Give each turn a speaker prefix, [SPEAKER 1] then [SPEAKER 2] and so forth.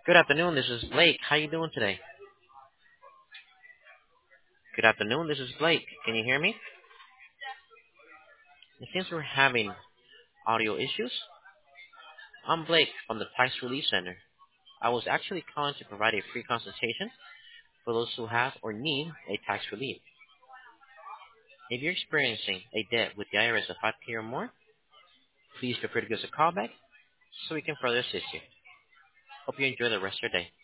[SPEAKER 1] Good afternoon. This is Blake. How you doing today? Good afternoon. This is Blake. Can you hear me? It seems we're having audio issues. I'm Blake from the Tax Relief Center. I was actually calling to provide a free consultation for those who have or need a tax relief. If you're experiencing a debt with the IRS of 5K or more, please feel free to give us a call back so we can further assist you. Hope you enjoy the rest of your day.